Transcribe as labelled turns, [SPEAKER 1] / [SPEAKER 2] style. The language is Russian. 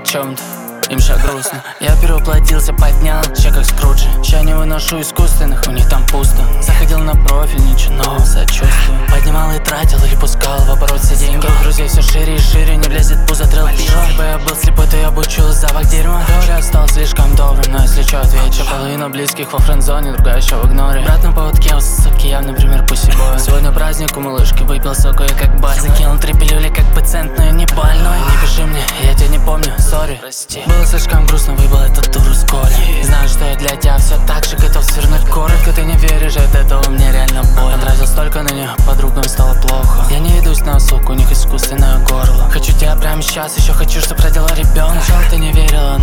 [SPEAKER 1] чем-то. Им ща грустно. Я перевоплотился, поднял, ща как Скруджи. Ща не выношу искусственных, у них там пусто. Заходил на профиль, ничего нового, сочувствую. Поднимал и тратил, или пускал в оборот все деньги. Круг друзей все шире и шире, не влезет пузо, трел пиво. Если бы я был слепой, то я бы учил запах дерьма. Говорят, стал слишком добрым, но если чё, отвечу. Половина близких во френд-зоне, другая еще в игноре. Брат на поводке у суки, я, например, пусибой. Сегодня праздник у малышки, выпил соку я как бар. Закинул 3 пилюли как пациент, но я не больной. Не пиши мне, я тебя не помню, сори, прости. Было слишком грустно, выбил эту дуру с коли. Знаю, что я для тебя все так же готов свернуть коротко. Ты не веришь, от этого мне реально больно. Потратил столько на нее, подругам стало плохо. Я не ведусь на сук, у них искусственное горло. Хочу тебя прямо сейчас, еще хочу, чтоб родила ребенка. Сначала ты не верила,